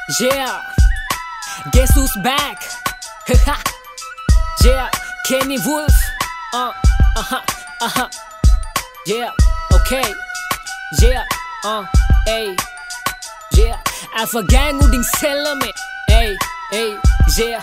Yeah, guess who's back? Yeah, Kenny Wolf. Yeah, okay. Yeah, hey. Yeah, Alpha Gang udin selame. Hey, yeah.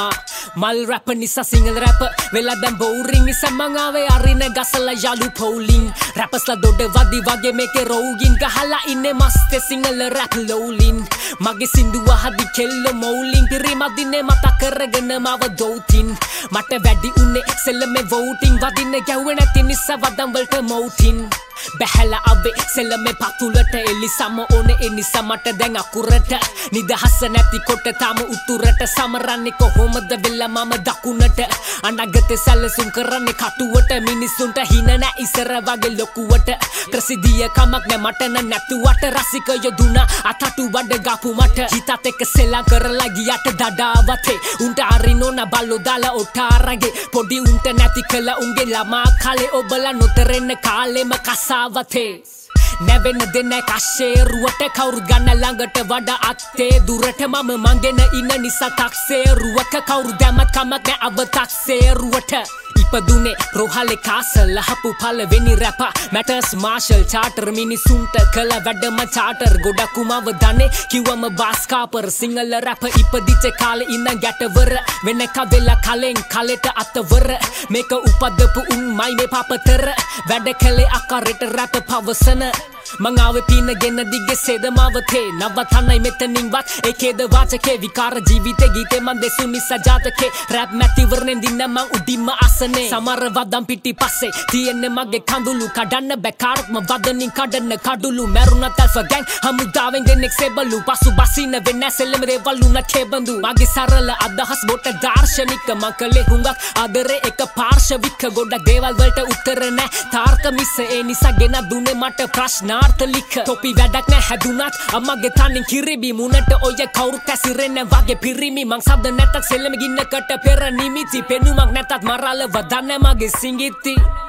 Mal rapper nisa single rapper Vela dan boring nisa mangawe arine gasala yalu polling Rappers la dode wadi wage meke rogin Gahala inne maste single rap lowlin Mage sinduwa hadi kello mowling Pirima dine mata karagana mawa doutin Mata වැඩි උන්නේ selame voting Wadine ගැව්වේ නැති නිසා වදම් වලට මෝටින් බැහැලා අවේ selame පතුලට එලිසම ඕනේ ඒ නිසා මට දැන් අකුරට නිදහස නැති කොට තාම උතුරට සමරන්නේ කොහොමද වෙලා මම දකුණට අනගතේ සැලසුම් කරන්නේ කටුවට මිනිසුන්ට හින නැ ඉසර වගේ ලොකුවට ප්‍රසිද්ධිය කමක් නැ මට නැතුවට රසිකයෝ දුනා අතටු වඩ ගාපු මට හිතත් එක්ක සෙල්ලම් කරලා ගියට දඩාවතේ උන්ට අරිනෝන බල්ලෝ දාලා ඔටාරගේ පොඩි උන්ට නැති කළ උන්ගේ ළමා කාලේ ඔබලා නොතරෙන්න කාලෙම කසාවතේ නැවෙන දෙන කෂේරුවට කවුරුත් ගන්න ළඟට වඩා අත්තේ දුරට මම මංගෙන ඉන්න නිසා 탁සේරුවක කවුරු දැමත් කමක් නැ අව 탁සේරුවට ඉපදුනේ රෝහලේ කාසල් ලහපු පළවෙනි රැපා මැටර්ස් මාෂල් චාටර් මිනිසුන්ට කළ වැඩම චාටර් ගොඩක් උමව දන්නේ කිව්වම බාස් කාපර් සිංහල රැප ඉපදිච්ච කාලේ ඉඳන් ගැටවර වෙන කවෙලා කලෙන් කලෙට අතවර මේක උපදපු උන්මයි මේ පාපතර වැඩ කළේ අකාරෙට රැප පවසන මං ආවේ පීනගෙන දිගේ සෙදමාවතේ නවතනයි මෙතනින්වත් ඒකේද වාචකේ විකාර ජීවිතේ ගීතේ මං දෙසු නිසා ජාතකේ රැප් මැතිවරණෙන් දින්න මං උඩින්ම අසනේ සමර වදම් පිටි පස්සේ තියෙන්නේ මගේ කඳුළු කඩන්න බෑ කාර්ත්ම වදනින් කඩන්න කඩුළු මැරුණත් Alpha Gang හමුදාවෙන් දෙනෙක් සෙබළු පසු බසින වෙන්නේ සෙල්ලම රේවලු නැකේ බඳු මගේ සරල අදහස් බොට දාර්ශනික මං කලේ හුඟක් ආදරේ එක පාර්ශවික ගොඩක් දේවල් වලට උත්තර නැ තාර්ක මිස ඒ නිසා ගෙන දුන්නේ මට ප්‍රශ්න තොපි වැඩක් නැ හැදුනත් අම්මගේ තනින් කිරිබි මුණට ඔය කවුරුත් ඇසිරෙන්න වගේ පිරිමි මං සද්ද නැතත් සෙල්ලම ගින්නකට පෙර නිමිති පෙනුමක් නැතත් මරාල වදන්න මගේ සිංගිති